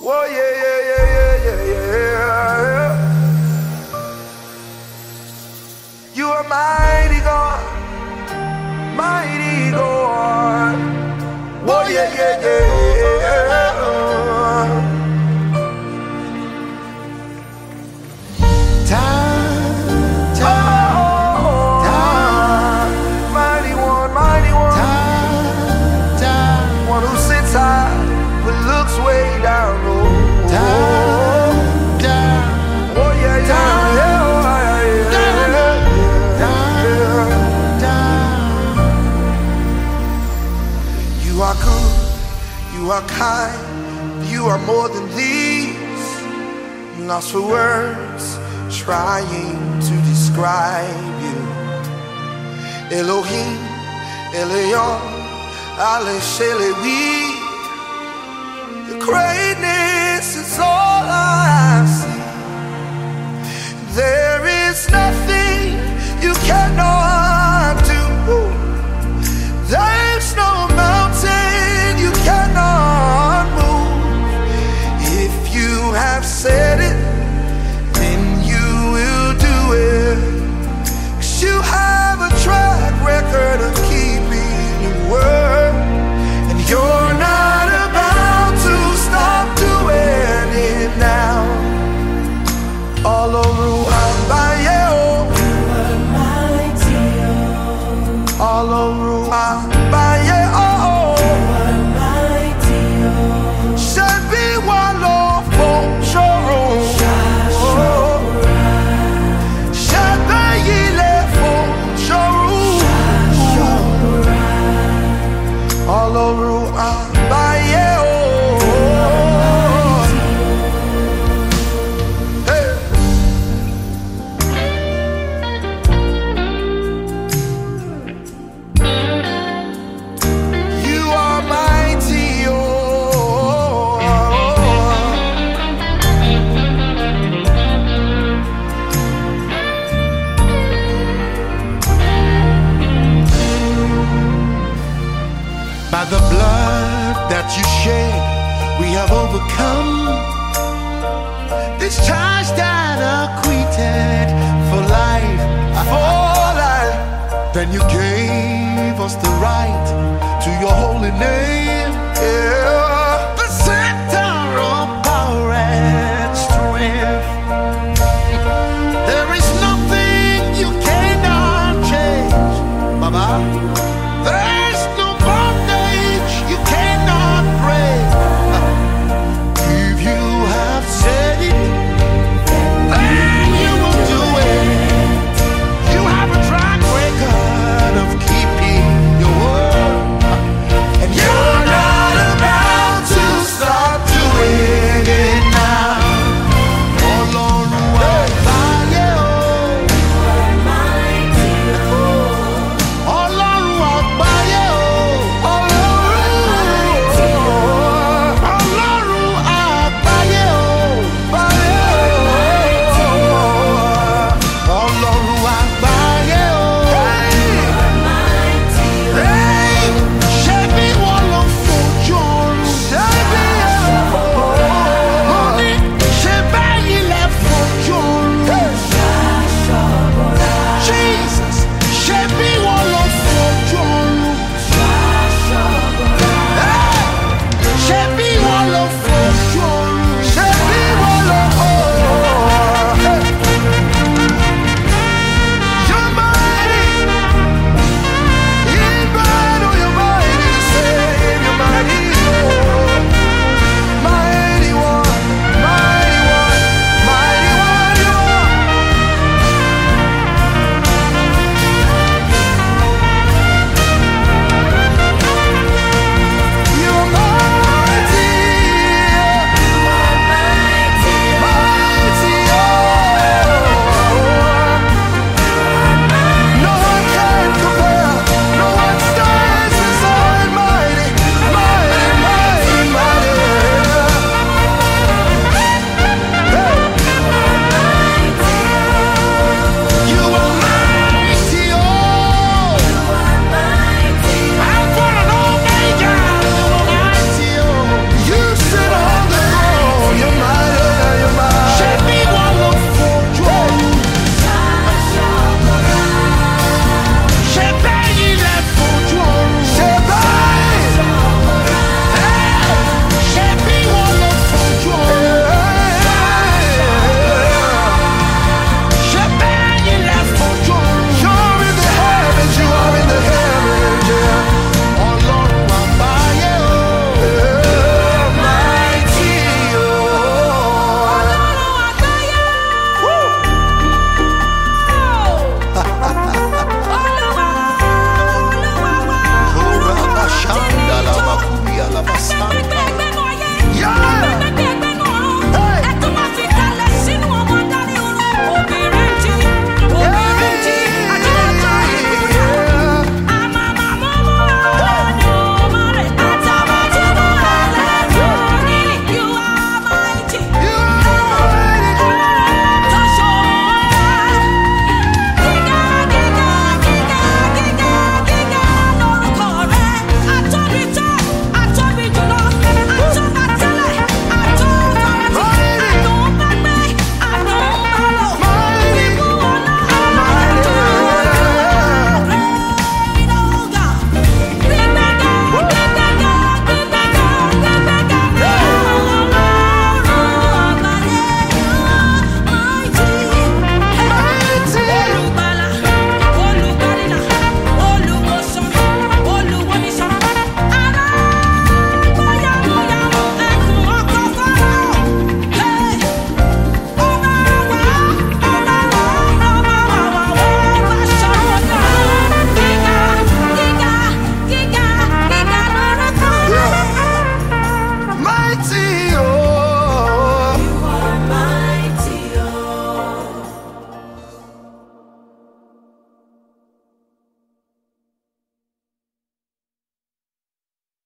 Oh yeah, yeah, yeah, yeah, yeah, yeah. You are mighty God, mighty God. Oh yeah, yeah, yeah, yeah. Mighty one who sits high but looks way down low. Oh yeah, yeah, yeah. You are good, you are kind, you are more than these. Lost for words, trying to describe you. Elohim, Elion, Ale Shelewi. Your greatness is all I see. There is nothing you cannot do. There's no mountain you cannot move. If you have said it, then you will do it. 'Cause you have a track record of keeping your word, and you're not about to stop doing it now. All over Wambaye, you are mighty, all over Wambaye, you are mighty, Shebi walo for showroom, Shebi yile for showroom, all over Wambaye. By the blood that you shed, we have overcome. This charge that acquitted for life, For life. then you gave us the right to your holy name. Yeah.